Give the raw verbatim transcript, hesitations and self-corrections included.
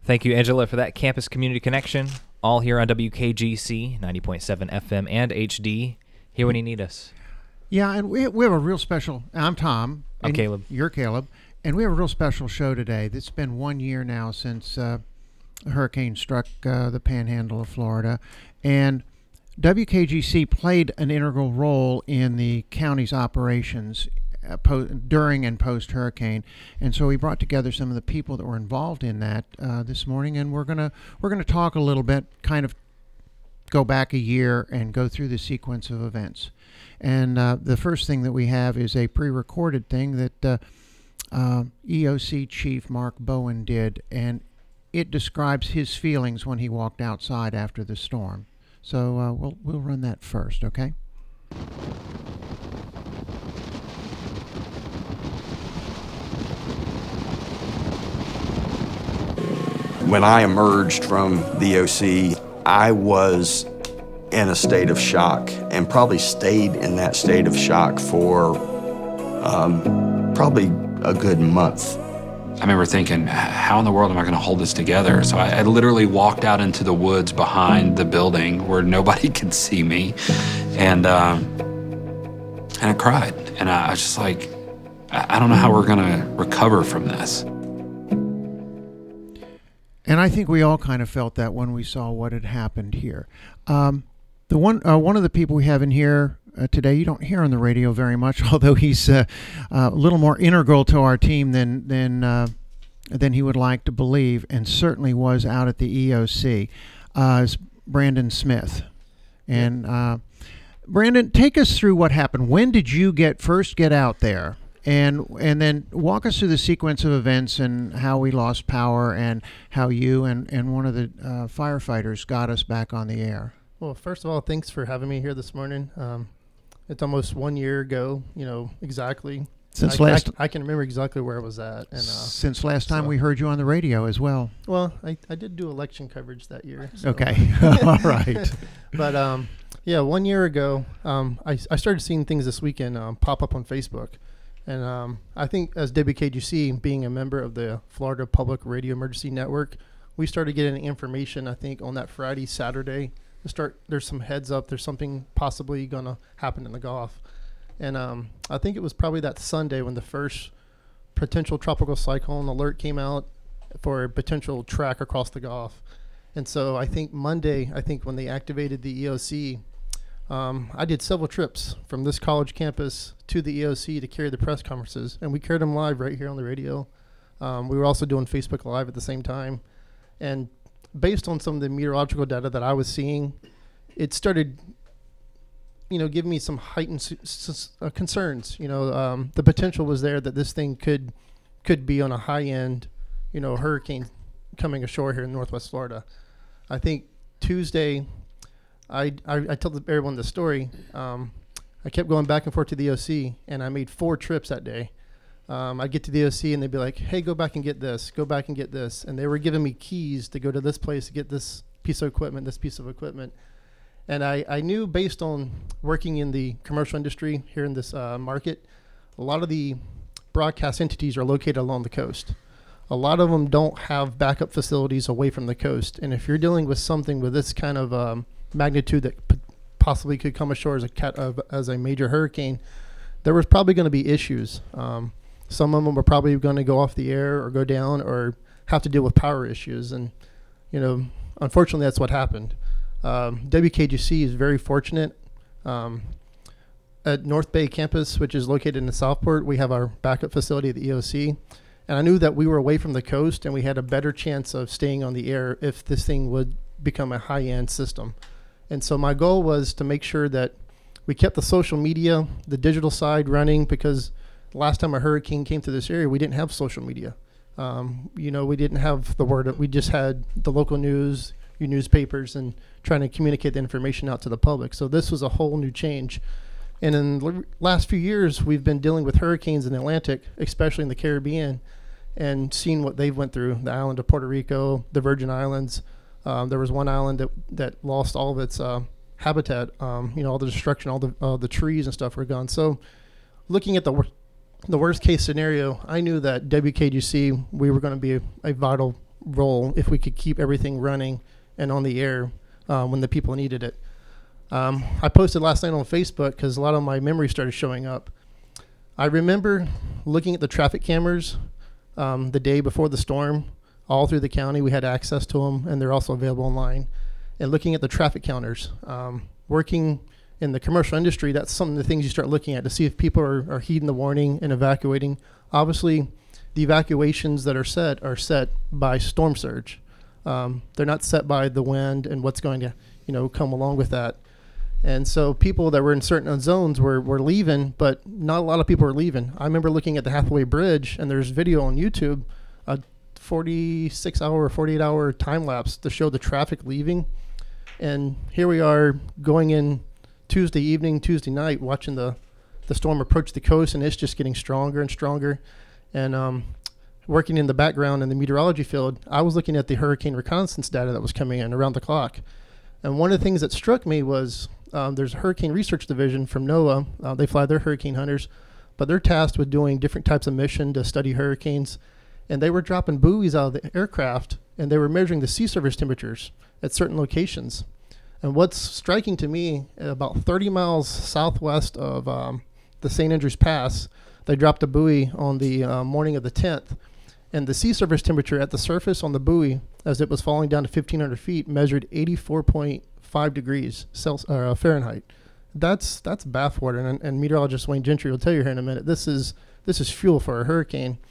Thank you, Angela, for that Campus Community Connection. All here on W K G C, ninety point seven F M and H D. Here when you need us. Yeah, and we, we have a real special... I'm Tom. I'm Caleb. You're Caleb. And we have a real special show today. It's been one year now since uh, a hurricane struck uh, the panhandle of Florida. And W K G C played an integral role in the county's operations uh, po- during and post-hurricane. And so we brought together some of the people that were involved in that uh, this morning. And we're gonna we're gonna talk a little bit, kind of go back a year and go through the sequence of events. And uh, the first thing that we have is a pre-recorded thing that uh, uh, E O C Chief Mark Bowen did, and it describes his feelings when he walked outside after the storm. So uh, we'll we'll run that first, okay? When I emerged from the O C, I was in a state of shock and probably stayed in that state of shock for um, probably a good month. I remember thinking, how in the world am I going to hold this together? So I, I literally walked out into the woods behind the building where nobody could see me, and um, and I cried. And I, I was just like, I, I don't know how we're going to recover from this. And I think we all kind of felt that when we saw what had happened here. Um, the one uh, one of the people we have in here uh, today, you don't hear on the radio very much, although he's uh, uh, a little more integral to our team than than uh, than he would like to believe, and certainly was out at the E O C. Uh, is Brandon Smith, and uh, Brandon, take us through what happened. When did you get first get out there? And and then walk us through the sequence of events and how we lost power and how you and, and one of the uh, firefighters got us back on the air. Well, first of all, thanks for having me here this morning. Um, it's almost one year ago, you know, exactly. Since I, last, I, I can remember exactly where I was at. And uh, since last time so. we heard you on the radio as well. Well, I, I did do election coverage that year. So. Okay, all right. But um, yeah, one year ago, um, I I started seeing things this weekend um, pop up on Facebook. And um, I think as W K G C, being a member of the Florida Public Radio Emergency Network, we started getting information, I think, on that Friday, Saturday. To start, there's some heads up. There's something possibly going to happen in the Gulf. And um, I think it was probably that Sunday when the first potential tropical cyclone alert came out for a potential track across the Gulf. And so I think Monday, I think when they activated the E O C, Um, I did several trips from this college campus to the E O C to carry the press conferences, and we carried them live right here on the radio. Um, we were also doing Facebook Live at the same time. And based on some of the meteorological data that I was seeing, it started, you know, giving me some heightened s- s- uh, concerns. You know, um, the potential was there that this thing could could be on a high-end, you know, hurricane coming ashore here in Northwest Florida. I think Tuesday... I, I, I told everyone the story. Um, I kept going back and forth to the O C, and I made four trips that day. Um, I'd get to the O C, and they'd be like, hey, go back and get this, go back and get this. And they were giving me keys to go to this place to get this piece of equipment, this piece of equipment. And I, I knew based on working in the commercial industry here in this uh, market, a lot of the broadcast entities are located along the coast. A lot of them don't have backup facilities away from the coast. And if you're dealing with something with this kind of um, magnitude that p- possibly could come ashore as a cat uh, as a major hurricane, there was probably going to be issues. Um, some of them were probably going to go off the air or go down or have to deal with power issues. And, you know, unfortunately, that's what happened. Um, W K G C is very fortunate. Um, at North Bay campus, which is located in the Southport, we have our backup facility at the E O C. And I knew that we were away from the coast and we had a better chance of staying on the air if this thing would become a high-end system. And so my goal was to make sure that we kept the social media, the digital side running, because last time a hurricane came to this area, we didn't have social media. Um, you know, we didn't have the word. We just had the local news, your newspapers, and trying to communicate the information out to the public. So this was a whole new change. And in the last few years, we've been dealing with hurricanes in the Atlantic, especially in the Caribbean, and seeing what they've went through, the island of Puerto Rico, the Virgin Islands. Um, there was one island that, that lost all of its uh, habitat. Um, you know, all the destruction, all the uh, the trees and stuff were gone. So looking at the wor- the worst case scenario, I knew that W K G C, we were going to be a, a vital role if we could keep everything running and on the air uh, when the people needed it. Um, I posted last night on Facebook because a lot of my memories started showing up. I remember looking at the traffic cameras um, the day before the storm all through the county. We had access to them, and they're also available online. And looking at the traffic counters, um, working in the commercial industry, that's some of the things you start looking at to see if people are, are heeding the warning and evacuating. Obviously, the evacuations that are set are set by storm surge. Um, they're not set by the wind and what's going to, you know, come along with that. And so people that were in certain zones were, were leaving, but not a lot of people were leaving. I remember looking at the Hathaway Bridge, and there's video on YouTube, a forty-six hour or forty-eight hour time lapse to show the traffic leaving. And here we are going in Tuesday evening, Tuesday night, watching the, the storm approach the coast, and it's just getting stronger and stronger. And um, working in the background in the meteorology field, I was looking at the hurricane reconnaissance data that was coming in around the clock. And one of the things that struck me was um, there's a hurricane research division from NOAA. Uh, they fly their hurricane hunters, but they're tasked with doing different types of mission to study hurricanes. And they were dropping buoys out of the aircraft, and they were measuring the sea surface temperatures at certain locations. And what's striking to me, about thirty miles southwest of um, the Saint Andrews Pass, they dropped a buoy on the uh, morning of the tenth. And the sea surface temperature at the surface on the buoy, as it was falling down to fifteen hundred feet, measured eighty-four point five degrees Celsius, uh, Fahrenheit. That's that's bathwater, and, and meteorologist Wayne Gentry will tell you here in a minute. This is this is fuel for a hurricane.